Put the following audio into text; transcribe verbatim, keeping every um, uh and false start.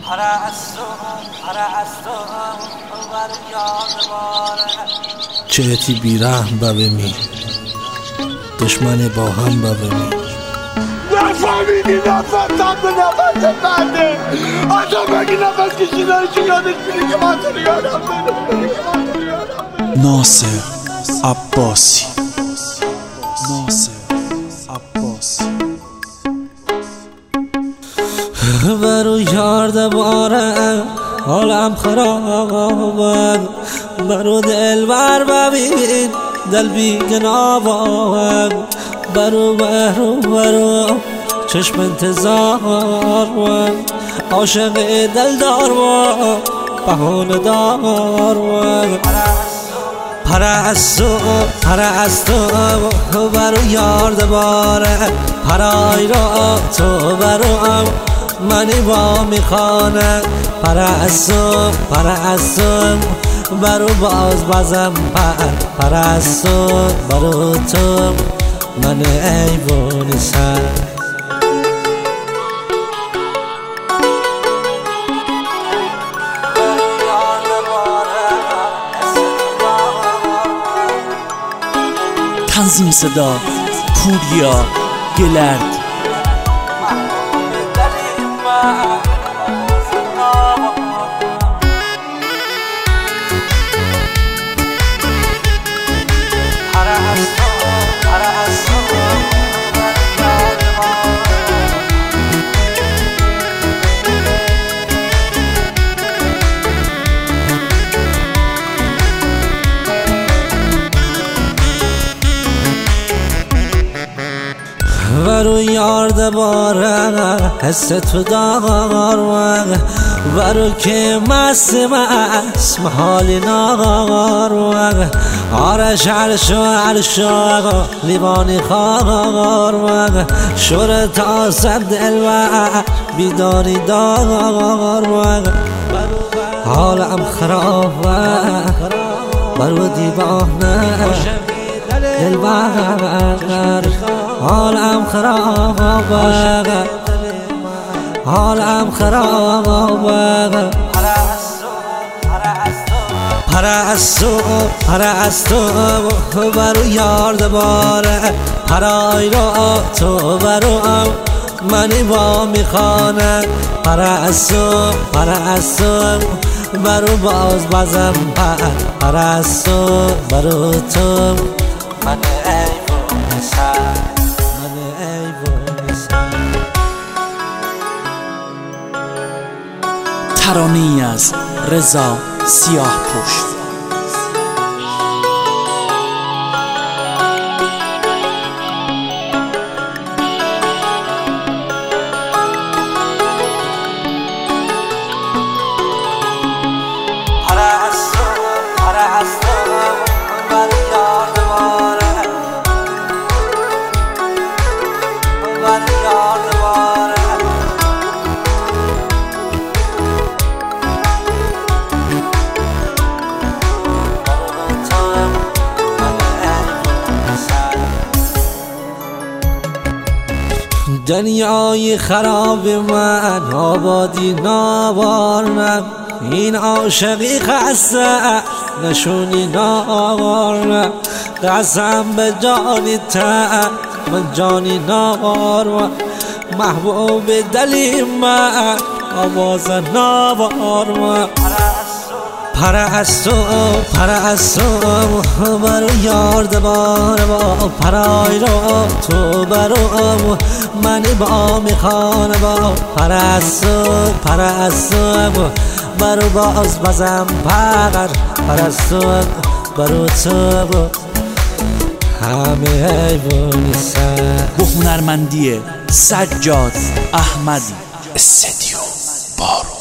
چهتی بیرحم ببینی دشمن با هم ببینی نفهمیدی نفهمتم به نفس بعده آدم اگه نفس کشیدن چه یادش میره که من تو رو یادم بره. ناصر عباسی ناصر عباسی برو یار دوباره حالم خرابه برو دل بر ببین دل بیگناه برو برو برو چشم انتظار عاشق دل دار و بهانه دار پرستو پرستو برو یار دوباره پرای را تو برو منی با میخانه پرستو پرستو برو باز بازم پر پرستو برو تو من ایوانی سر تنظیم صدا پوریا گلرد برو یار دوباره حس تو دار برو که مست مست محالی نار آرش عرشو عرشو لیوانی خار شور تا سب دل و بیداری دار حالم خرابه برو دیوانه دل بر حالم خرابه حالم خرابه پرستو پرستو برو یار دوباره پرای را تو برو منی با میخانه پرستو پرستو برو باز بازم پر پرستو برو تو من ایوان سر من ایوان سر ترانه‌ای از رضا سیاهپوش. دنیای خراب من آبادی ناوارم این عاشقی خسته نشونی ناوارم قسم به جانی تا من جانی ناوارم محبوب دلی من آواز ناوارم پرستو پرستو برو یار دوباره با پرای را تو برو منی با میخانه با پرستو پرستو برو باز بازم پقر پرستو برو تو همه حیوانی سر. با هنرمندی سجاد احمدی استدیو بارو.